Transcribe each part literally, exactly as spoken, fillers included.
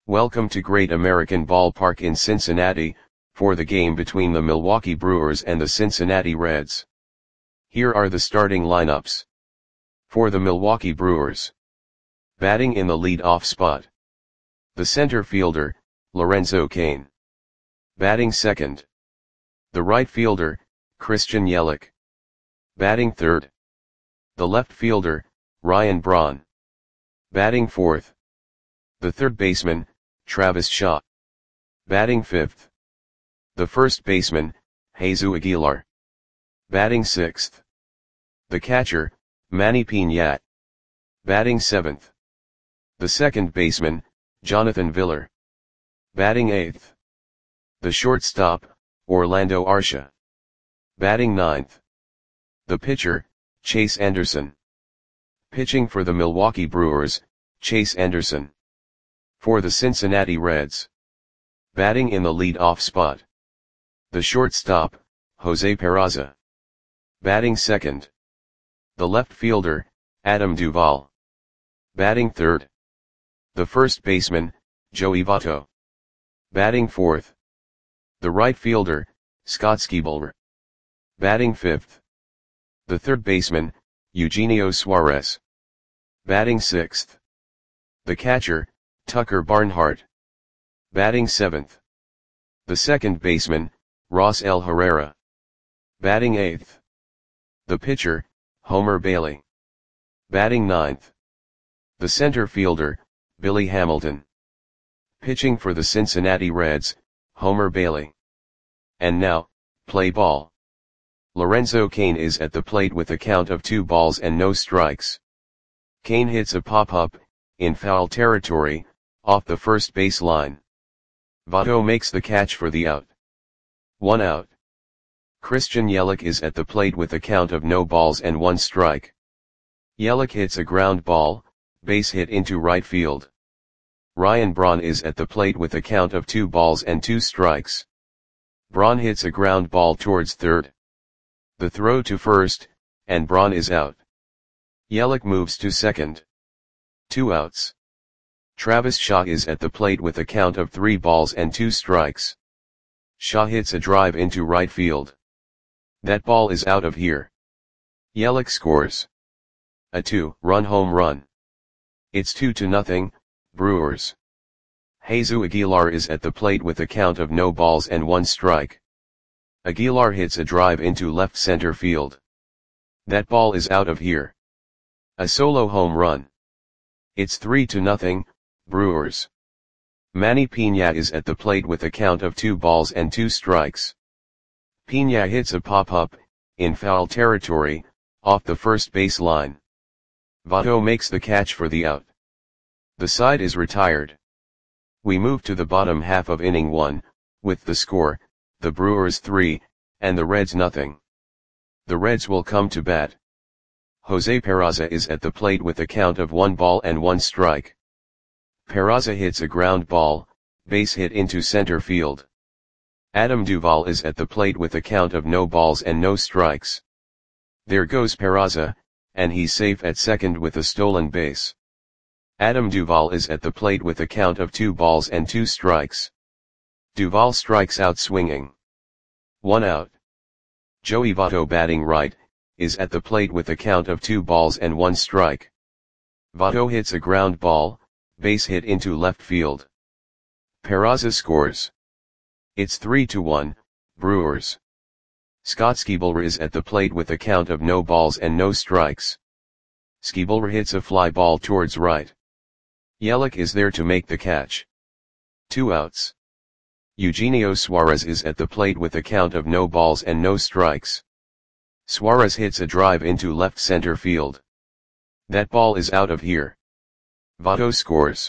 Welcome to Great American Ballpark in Cincinnati, for the game between the Milwaukee Brewers and the Cincinnati Reds. Here are the starting lineups. For the Milwaukee Brewers. Batting in the lead-off spot. The center fielder, Lorenzo Cain. Batting second. The right fielder, Christian Yelich. Batting third. The left fielder, Ryan Braun. Batting fourth. The third baseman, Travis Shaw. Batting fifth. The first baseman, Jesus Aguilar. Batting sixth. The catcher, Manny Piñat. Batting seventh. The second baseman, Jonathan Villar. Batting eighth. The shortstop, Orlando Arcia. Batting ninth. The pitcher, Chase Anderson. Pitching for the Milwaukee Brewers, Chase Anderson. For the Cincinnati Reds. Batting in the lead-off spot. The shortstop, Jose Peraza. Batting second. The left fielder, Adam Duvall. Batting third. The first baseman, Joey Votto. Batting fourth. The right fielder, Scott Skibalra. Batting fifth. The third baseman, Eugenio Suarez. Batting sixth. The catcher, Tucker Barnhart. Batting seventh. The second baseman, Ross L. Herrera. Batting eighth. The pitcher, Homer Bailey. Batting ninth. The center fielder, Billy Hamilton. Pitching for the Cincinnati Reds, Homer Bailey. And now, play ball. Lorenzo Cain is at the plate with a count of two balls and no strikes. Cain hits a pop-up, in foul territory, off the first base line. Votto makes the catch for the out. One out. Christian Yelich is at the plate with a count of no balls and one strike. Yelich hits a ground ball, base hit into right field. Ryan Braun is at the plate with a count of two balls and two strikes. Braun hits a ground ball towards third. The throw to first, and Braun is out. Yelich moves to second. Two outs. Travis Shaw is at the plate with a count of three balls and two strikes. Shaw hits a drive into right field. That ball is out of here. Yelich scores a two-run home run. It's two to nothing, Brewers. Jesus Aguilar is at the plate with a count of no balls and one strike. Aguilar hits a drive into left center field. That ball is out of here. A solo home run. It's three to nothing, Brewers. Manny Piñat is at the plate with a count of two balls and two strikes. Piñat hits a pop-up, in foul territory, off the first base line. Votto makes the catch for the out. The side is retired. We move to the bottom half of inning one, with the score, the Brewers three, and the Reds nothing. The Reds will come to bat. Jose Peraza is at the plate with a count of one ball and one strike. Peraza hits a ground ball, base hit into center field. Adam Duvall is at the plate with a count of no balls and no strikes. There goes Peraza, and he's safe at second with a stolen base. Adam Duvall is at the plate with a count of two balls and two strikes. Duvall strikes out swinging. One out. Joey Votto, batting right, is at the plate with a count of two balls and one strike. Votto hits a ground ball, base hit into left field. Peraza scores. It's three to one, Brewers. Scott Skibalra is at the plate with a count of no balls and no strikes. Skibalra hits a fly ball towards right. Yelich is there to make the catch. Two outs. Eugenio Suarez is at the plate with a count of no balls and no strikes. Suarez hits a drive into left center field. That ball is out of here. Votto scores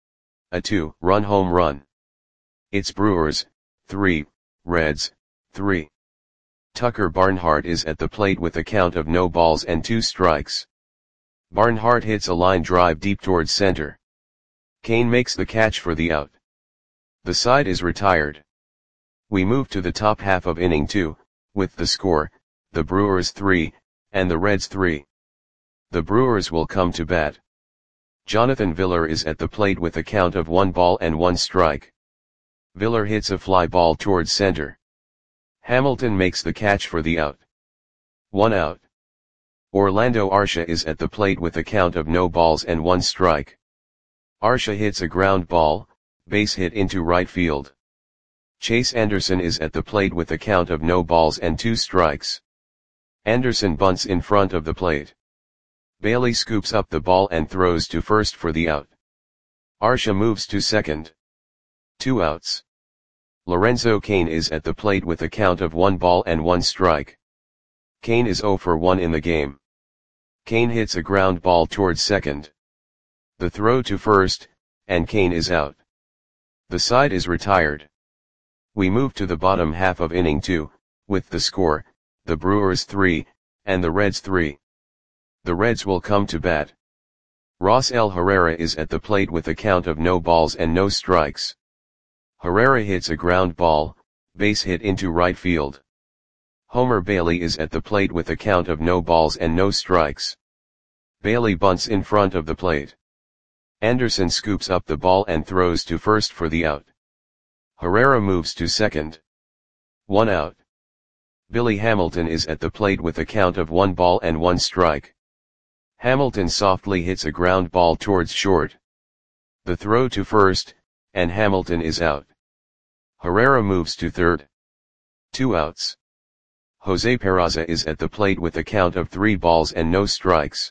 a two-run home run. It's Brewers three, Reds three. Tucker Barnhart is at the plate with a count of no balls and two strikes. Barnhart hits a line drive deep towards center. Cain makes the catch for the out. The side is retired. We move to the top half of inning two, with the score, the Brewers three, and the Reds three. The Brewers will come to bat. Jonathan Villar is at the plate with a count of one ball and one strike. Villar hits a fly ball towards center. Hamilton makes the catch for the out. One out. Orlando Arcia is at the plate with a count of no balls and one strike. Arcia hits a ground ball, base hit into right field. Chase Anderson is at the plate with a count of no balls and two strikes. Anderson bunts in front of the plate. Bailey scoops up the ball and throws to first for the out. Arcia moves to second. Two outs. Lorenzo Cain is at the plate with a count of one ball and one strike. Cain is zero for one in the game. Cain hits a ground ball towards second. The throw to first, and Cain is out. The side is retired. We move to the bottom half of inning two, with the score, the Brewers three, and the Reds three. The Reds will come to bat. Rosell Herrera is at the plate with a count of no balls and no strikes. Herrera hits a ground ball, base hit into right field. Homer Bailey is at the plate with a count of no balls and no strikes. Bailey bunts in front of the plate. Anderson scoops up the ball and throws to first for the out. Herrera moves to second. One out. Billy Hamilton is at the plate with a count of one ball and one strike. Hamilton softly hits a ground ball towards short. The throw to first, and Hamilton is out. Herrera moves to third. Two outs. Jose Peraza is at the plate with a count of three balls and no strikes.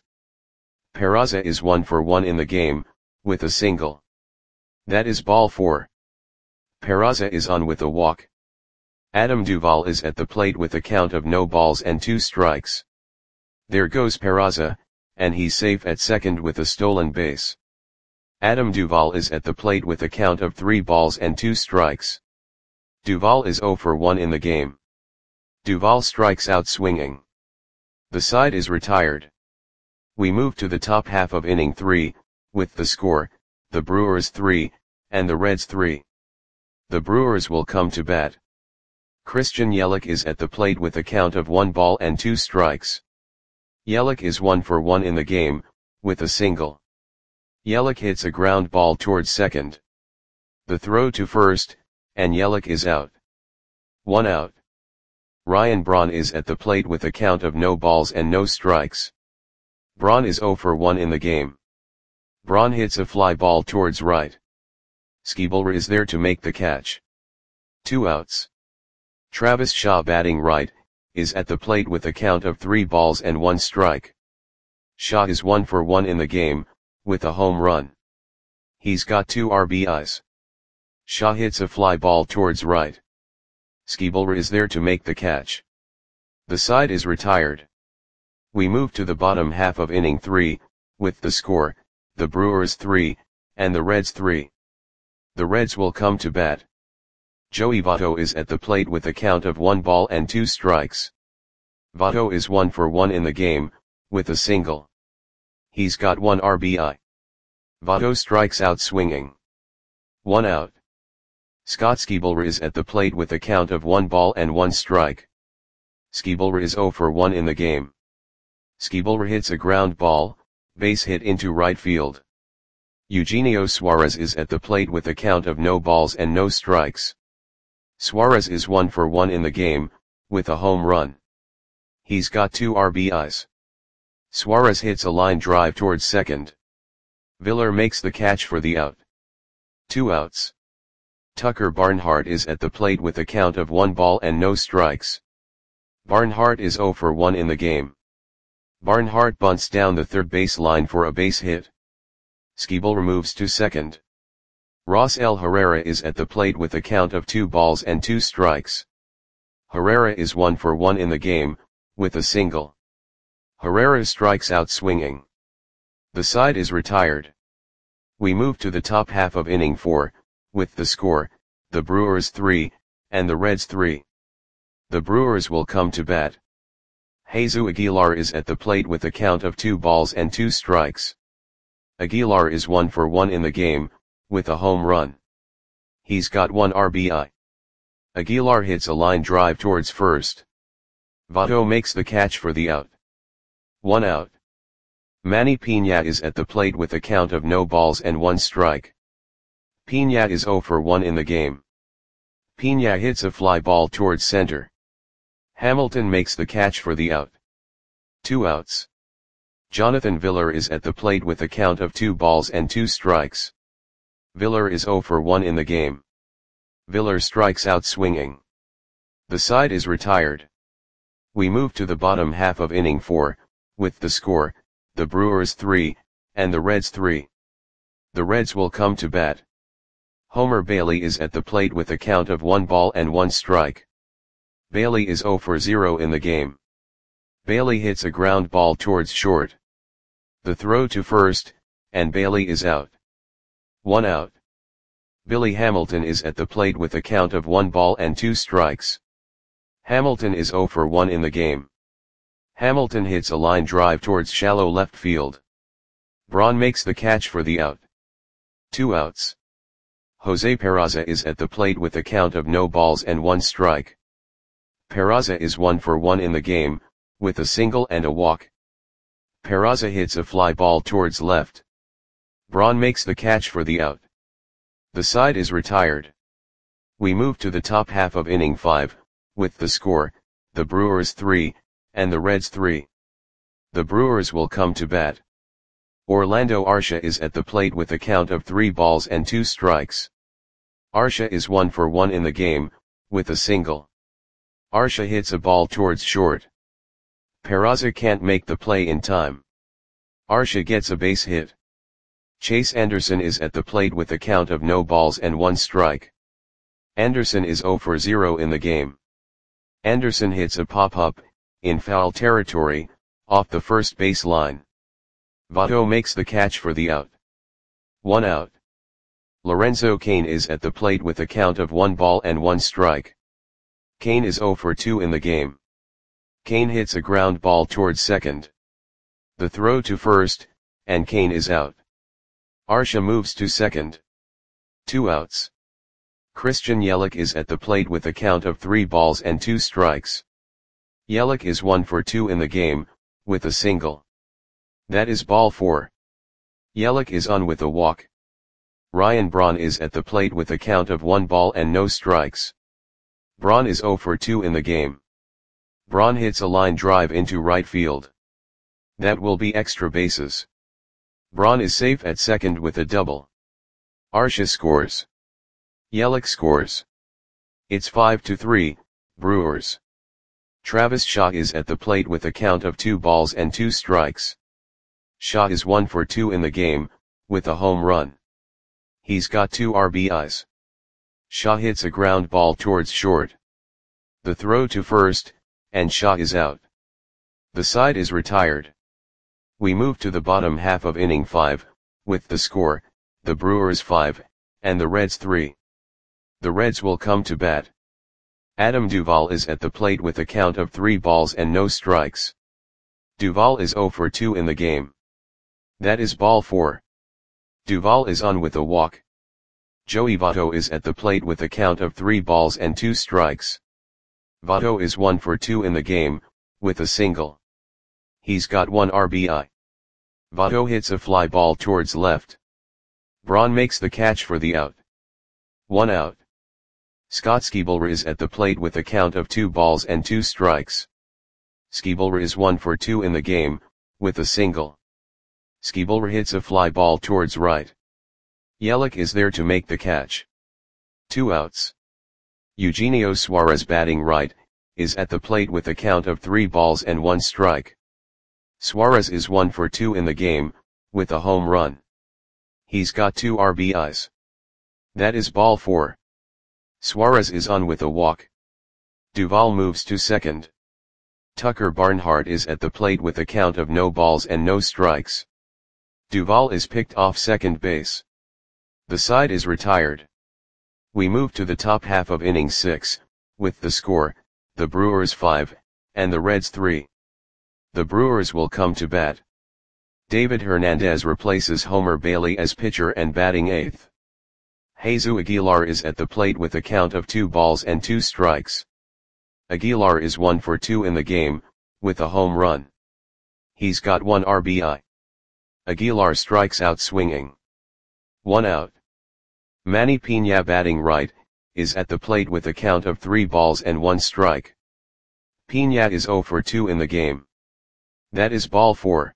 Peraza is one for one in the game, with a single. That is ball four. Peraza is on with a walk. Adam Duvall is at the plate with a count of no balls and two strikes. There goes Peraza, and he's safe at second with a stolen base. Adam Duvall is at the plate with a count of three balls and two strikes. Duvall is zero for one in the game. Duvall strikes out swinging. The side is retired. We move to the top half of inning three, with the score, the Brewers three, and the Reds three. The Brewers will come to bat. Christian Yelich is at the plate with a count of one ball and two strikes. Yelich is one for one in the game, with a single. Yelich hits a ground ball towards second. The throw to first, and Yelich is out. One out. Ryan Braun is at the plate with a count of no balls and no strikes. Braun is zero for one in the game. Braun hits a fly ball towards right. Schebler is there to make the catch. Two outs. Travis Shaw, batting right, is at the plate with a count of three balls and one strike. Shaw is one for one in the game, with a home run. He's got two R B Is. Shaw hits a fly ball towards right. Schebler is there to make the catch. The side is retired. We move to the bottom half of inning three, with the score, the Brewers three, and the Reds three. The Reds will come to bat. Joey Votto is at the plate with a count of one ball and two strikes. Votto is one for one in the game, with a single. He's got one R B I. Votto strikes out swinging. One out. Scott Schebler is at the plate with a count of one ball and one strike. Schebler is zero for one in the game. Schebler hits a ground ball, base hit into right field. Eugenio Suarez is at the plate with a count of no balls and no strikes. Suarez is one for one in the game, with a home run. He's got two R B Is. Suarez hits a line drive towards second. Villar makes the catch for the out. Two outs. Tucker Barnhart is at the plate with a count of one ball and no strikes. Barnhart is zero for one in the game. Barnhart bunts down the third base line for a base hit. Schebler moves to second. Rosell Herrera is at the plate with a count of two balls and two strikes. Herrera is one for one in the game, with a single. Herrera strikes out swinging. The side is retired. We move to the top half of inning four, with the score, the Brewers three, and the Reds three. The Brewers will come to bat. Jesus Aguilar is at the plate with a count of two balls and two strikes. Aguilar is one for one in the game, with a home run. He's got one R B I. Aguilar hits a line drive towards first. Votto makes the catch for the out. One out. Manny Pena is at the plate with a count of no balls and one strike. Pena is zero for one in the game. Pena hits a fly ball towards center. Hamilton makes the catch for the out. Two outs. Jonathan Villar is at the plate with a count of two balls and two strikes. Villar is zero for one in the game. Villar strikes out swinging. The side is retired. We move to the bottom half of inning four, with the score, the Brewers three, and the Reds three. The Reds will come to bat. Homer Bailey is at the plate with a count of one ball and one strike. Bailey is zero for zero in the game. Bailey hits a ground ball towards short. The throw to first, and Bailey is out. One out. Billy Hamilton is at the plate with a count of one ball and two strikes. Hamilton is zero for one in the game. Hamilton hits a line drive towards shallow left field. Braun makes the catch for the out. Two outs. Jose Peraza is at the plate with a count of no balls and one strike. Peraza is one for one in the game, with a single and a walk. Peraza hits a fly ball towards left. Braun makes the catch for the out. The side is retired. We move to the top half of inning five, with the score, the Brewers three, and the Reds three. The Brewers will come to bat. Orlando Arcia is at the plate with a count of three balls and two strikes. Arcia is one for one in the game, with a single. Arcia hits a ball towards short. Peraza can't make the play in time. Arcia gets a base hit. Chase Anderson is at the plate with a count of no balls and one strike. Anderson is zero for zero in the game. Anderson hits a pop-up, in foul territory, off the first base line. Votto makes the catch for the out. One out. Lorenzo Cain is at the plate with a count of one ball and one strike. Cain is zero for two in the game. Cain hits a ground ball towards second. The throw to first, and Cain is out. Arcia moves to second. Two outs. Christian Yelich is at the plate with a count of three balls and two strikes. Yelich is one for two in the game, with a single. That is ball four. Yelich is on with a walk. Ryan Braun is at the plate with a count of one ball and no strikes. Braun is zero for two in the game. Braun hits a line drive into right field. That will be extra bases. Braun is safe at second with a double. Arcia scores. Yelich scores. It's five to three, Brewers. Travis Shaw is at the plate with a count of two balls and two strikes. Shaw is one for two in the game, with a home run. He's got two R B Is. Shaw hits a ground ball towards short. The throw to first, and Shaw is out. The side is retired. We move to the bottom half of inning five, with the score, the Brewers five, and the Reds three. The Reds will come to bat. Adam Duvall is at the plate with a count of three balls and no strikes. Duvall is zero for two in the game. That is ball four. Duvall is on with a walk. Joey Votto is at the plate with a count of three balls and two strikes. Votto is one for two in the game, with a single. He's got one R B I. Votto hits a fly ball towards left. Braun makes the catch for the out. One out. Scott Schebler is at the plate with a count of two balls and two strikes. Schebler is one for two in the game, with a single. Schebler hits a fly ball towards right. Yelich is there to make the catch. Two outs. Eugenio Suarez, batting right, is at the plate with a count of three balls and one strike. Suarez is one for two in the game, with a home run. He's got two R B Is. That is ball four. Suarez is on with a walk. Duvall moves to second. Tucker Barnhart is at the plate with a count of no balls and no strikes. Duvall is picked off second base. The side is retired. We move to the top half of inning six, with the score, the Brewers five, and the Reds three. The Brewers will come to bat. David Hernandez replaces Homer Bailey as pitcher and batting eighth. Jesus Aguilar is at the plate with a count of two balls and two strikes. Aguilar is one for two in the game, with a home run. He's got one R B I. Aguilar strikes out swinging. One out. Manny Pina batting right, is at the plate with a count of three balls and one strike. Pina is oh for two in the game. That is ball four.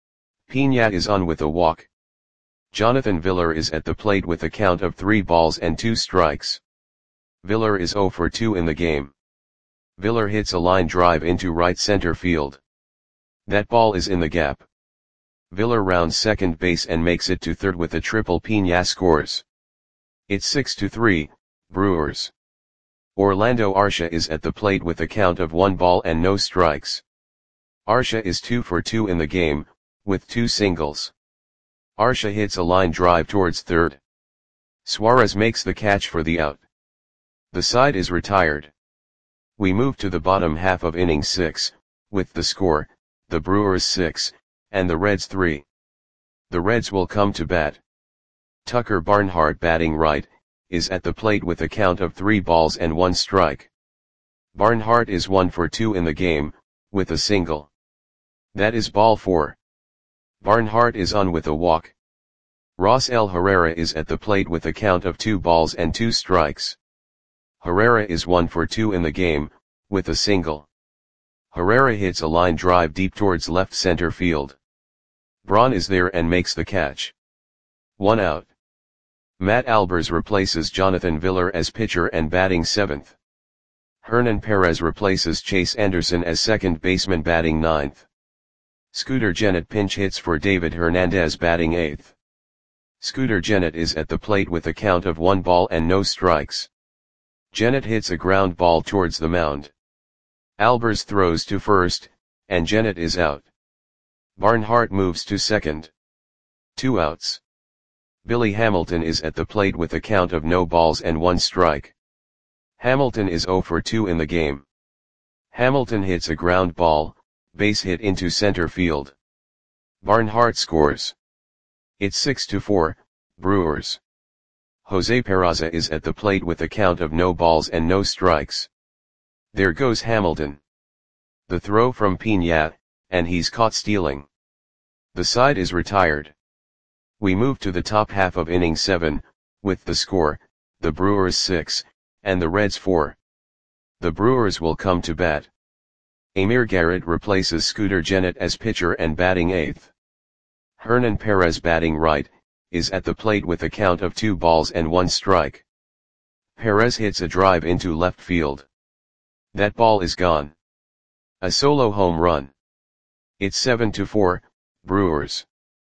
Pina is on with a walk. Jonathan Villar is at the plate with a count of three balls and two strikes. Villar is oh for two in the game. Villar hits a line drive into right center field. That ball is in the gap. Villar rounds second base and makes it to third with a triple. Pina scores. It's six to three, Brewers. Orlando Arcia is at the plate with a count of one ball and no strikes. Arcia is two for two in the game, with two singles. Arcia hits a line drive towards third. Suarez makes the catch for the out. The side is retired. We move to the bottom half of inning six, with the score, the Brewers six, and the Reds three. The Reds will come to bat. Tucker Barnhart batting right, is at the plate with a count of three balls and one strike. Barnhart is one for two in the game, with a single. That is ball four. Barnhart is on with a walk. Rosell Herrera is at the plate with a count of two balls and two strikes. Herrera is one for two in the game, with a single. Herrera hits a line drive deep towards left center field. Braun is there and makes the catch. One out. Matt Albers replaces Jonathan Villar as pitcher and batting seventh. Hernan Perez replaces Chase Anderson as second baseman batting ninth. Scooter Gennett pinch hits for David Hernandez batting eighth. Scooter Gennett is at the plate with a count of one ball and no strikes. Gennett hits a ground ball towards the mound. Albers throws to first, and Gennett is out. Barnhart moves to second. Two outs. Billy Hamilton is at the plate with a count of no balls and one strike. Hamilton is oh for two in the game. Hamilton hits a ground ball, base hit into center field. Barnhart scores. It's six to four, Brewers. Jose Peraza is at the plate with a count of no balls and no strikes. There goes Hamilton. The throw from Pina, and he's caught stealing. The side is retired. We move to the top half of inning seven, with the score, the Brewers six, and the Reds four. The Brewers will come to bat. Amir Garrett replaces Scooter Gennett as pitcher and batting eighth. Hernan Perez batting right, is at the plate with a count of two balls and one strike. Perez hits a drive into left field. That ball is gone. A solo home run. It's seven to four, Brewers.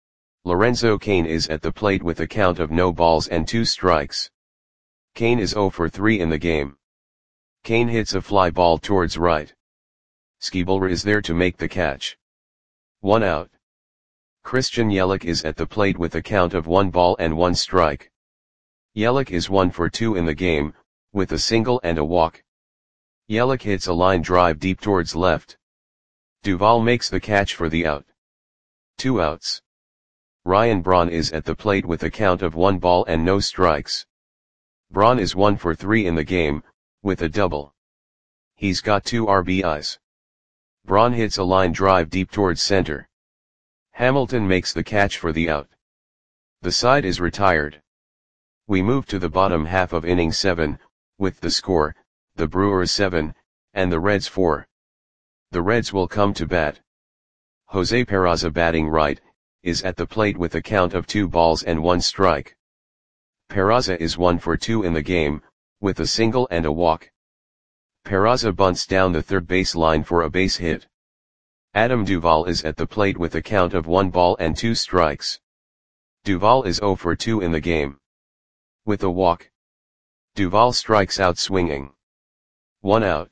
Lorenzo Cain is at the plate with a count of no balls and two strikes. Cain is oh for three in the game. Cain hits a fly ball towards right. Skibelra is there to make the catch. One out. Christian Yelich is at the plate with a count of one ball and one strike. Yelich is one for two in the game, with a single and a walk. Yelich hits a line drive deep towards left. Duvall makes the catch for the out. Two outs. Ryan Braun is at the plate with a count of one ball and no strikes. Braun is one for three in the game, with a double. He's got two R B Is. Braun hits a line drive deep towards center. Hamilton makes the catch for the out. The side is retired. We move to the bottom half of inning seven, with the score, the Brewers seven, and the Reds four. The Reds will come to bat. Jose Peraza batting right, is at the plate with a count of two balls and one strike. Peraza is one for two in the game, with a single and a walk. Peraza bunts down the third base line for a base hit. Adam Duvall is at the plate with a count of one ball and two strikes. Duvall is oh for two in the game. With a walk. Duvall strikes out swinging. One out.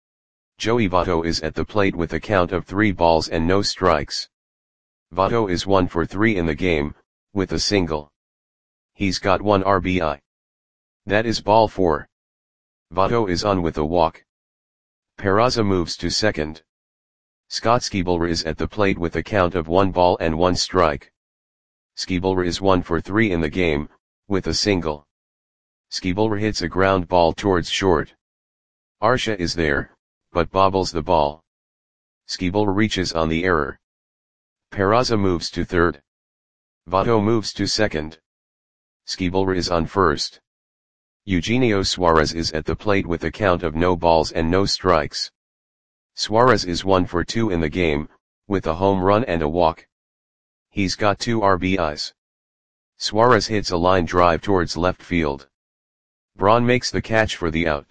Joey Votto is at the plate with a count of three balls and no strikes. Votto is one for three in the game, with a single. He's got one R B I. That is ball four. Votto is on with a walk. Peraza moves to second. Scott Skibelra is at the plate with a count of one ball and one strike. Skibelra is one for three in the game, with a single. Skibelra hits a ground ball towards short. Arcia is there, but bobbles the ball. Skibelra reaches on the error. Peraza moves to third. Votto moves to second. Skibelra is on first. Eugenio Suarez is at the plate with a count of no balls and no strikes. Suarez is one for two in the game, with a home run and a walk. He's got two R B Is. Suarez hits a line drive towards left field. Braun makes the catch for the out.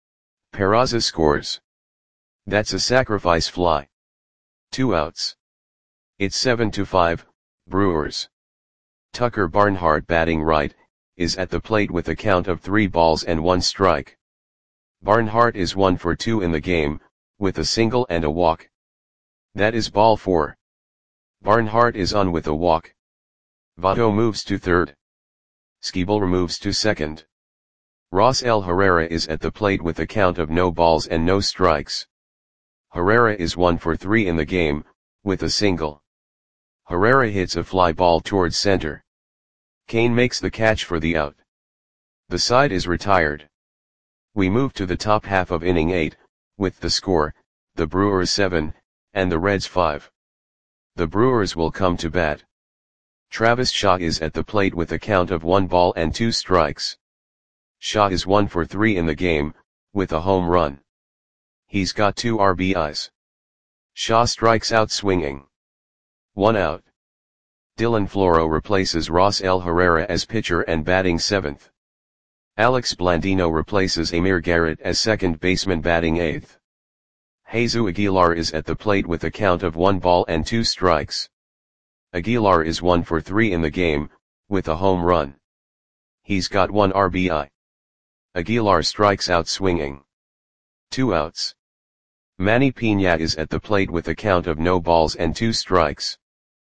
Peraza scores. That's a sacrifice fly. Two outs. It's seven to five, Brewers. Tucker Barnhart, batting right, is at the plate with a count of three balls and one strike. Barnhart is one for two in the game, with a single and a walk. That is ball four. Barnhart is on with a walk. Votto moves to third. Skibelra moves to second. Rosell Herrera is at the plate with a count of no balls and no strikes. Herrera is one for three in the game, with a single. Herrera hits a fly ball towards center. Kane makes the catch for the out. The side is retired. We move to the top half of inning eight, with the score, the Brewers seven, and the Reds five. The Brewers will come to bat. Travis Shaw is at the plate with a count of one ball and two strikes. Shaw is one for three in the game, with a home run. He's got two R B Is. Shaw strikes out swinging. One out. Dylan Floro replaces Rosell Herrera as pitcher and batting seventh. Alex Blandino replaces Amir Garrett as second baseman, batting eighth. Jesus Aguilar is at the plate with a count of one ball and two strikes. Aguilar is one for three in the game, with a home run. He's got one R B I. Aguilar strikes out swinging. Two outs. Manny Piña is at the plate with a count of no balls and two strikes.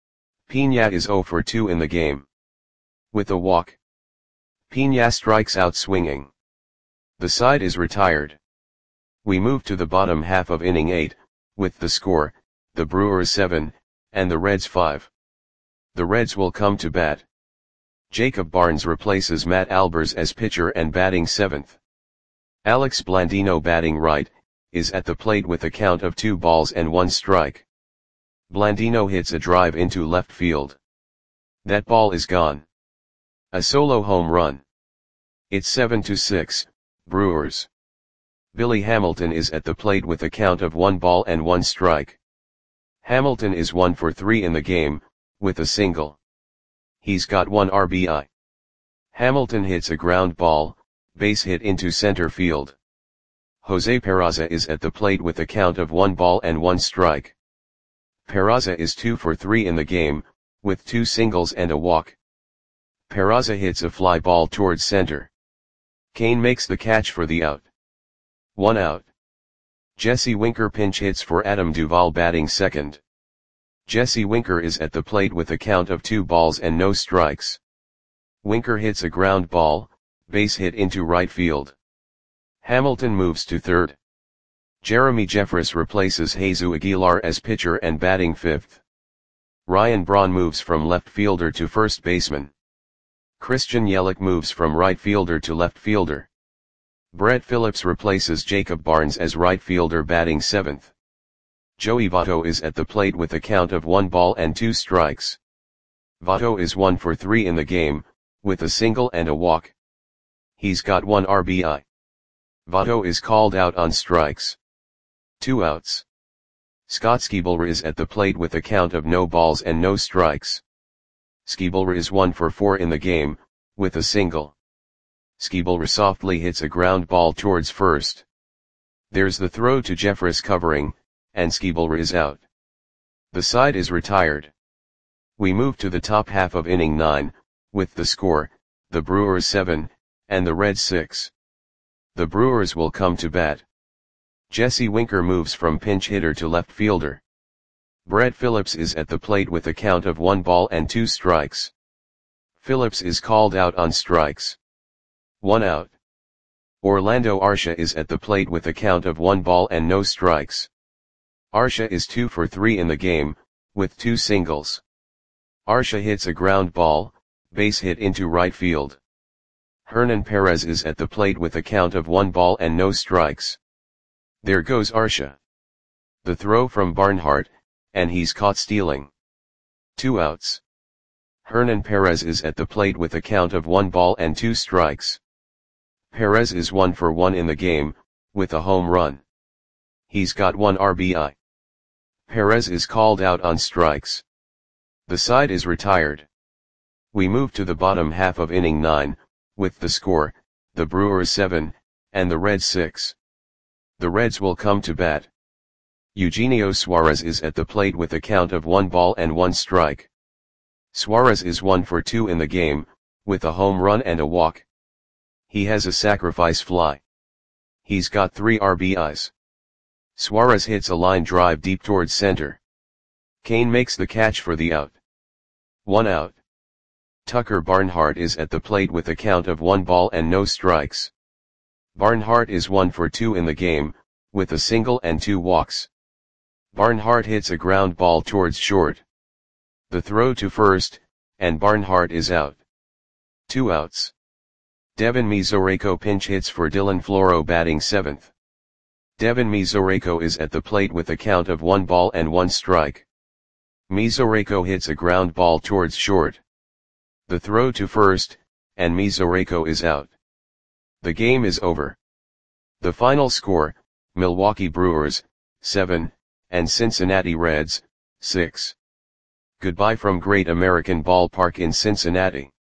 Piña is zero for two in the game. With a walk. Piña strikes out swinging. The side is retired. We move to the bottom half of inning eight, with the score, the Brewers seven, and the Reds five. The Reds will come to bat. Jacob Barnes replaces Matt Albers as pitcher and batting seventh. Alex Blandino, batting right, is at the plate with a count of two balls and one strike. Blandino hits a drive into left field. That ball is gone. A solo home run. It's seven to six, Brewers. Billy Hamilton is at the plate with a count of one ball and one strike. Hamilton is one for three in the game, with a single. He's got one R B I. Hamilton hits a ground ball, base hit into center field. Jose Peraza is at the plate with a count of one ball and one strike. Peraza is two for three in the game, with two singles and a walk. Peraza hits a fly ball towards center. Kane makes the catch for the out. One out. Jesse Winker pinch hits for Adam Duvall, batting second. Jesse Winker is at the plate with a count of two balls and no strikes. Winker hits a ground ball, base hit into right field. Hamilton moves to third. Jeremy Jeffress replaces Jesus Aguilar as pitcher and batting fifth. Ryan Braun moves from left fielder to first baseman. Christian Yelich moves from right fielder to left fielder. Brett Phillips replaces Jacob Barnes as right fielder, batting seventh. Joey Votto is at the plate with a count of one ball and two strikes. Votto is one for three in the game, with a single and a walk. He's got one R B I. Votto is called out on strikes. Two outs. Scott Skibelra is at the plate with a count of no balls and no strikes. Skibelra is one for four in the game, with a single. Skibelra softly hits a ground ball towards first. There's the throw to Jeffress covering, and Skibelra is out. The side is retired. We move to the top half of inning nine, with the score, the Brewers seven, and the Reds six. The Brewers will come to bat. Jesse Winker moves from pinch hitter to left fielder. Brett Phillips is at the plate with a count of one ball and two strikes. Phillips is called out on strikes. One out. Orlando Arcia is at the plate with a count of one ball and no strikes. Arcia is two for three in the game, with two singles. Arcia hits a ground ball, base hit into right field. Hernan Perez is at the plate with a count of one ball and no strikes. There goes Arcia. The throw from Barnhart, and he's caught stealing. Two outs. Hernan Perez is at the plate with a count of one ball and two strikes. Perez is one for one in the game, with a home run. He's got one R B I. Perez is called out on strikes. The side is retired. We move to the bottom half of inning nine, with the score, the Brewers seven, and the Reds six. The Reds will come to bat. Eugenio Suarez is at the plate with a count of one ball and one strike. Suarez is one for two in the game, with a home run and a walk. He has a sacrifice fly. He's got three R B Is. Suarez hits a line drive deep towards center. Kane makes the catch for the out. One out. Tucker Barnhart is at the plate with a count of one ball and no strikes. Barnhart is one for two in the game, with a single and two walks. Barnhart hits a ground ball towards short. The throw to first, and Barnhart is out. Two outs. Devin Mesoraco pinch hits for Dylan Floro batting seventh. Devin Mesoraco is at the plate with a count of one ball and one strike. Mesoraco hits a ground ball towards short. The throw to first, and Mesoraco is out. The game is over. The final score, Milwaukee Brewers, seven, and Cincinnati Reds, six. Goodbye from Great American Ballpark in Cincinnati.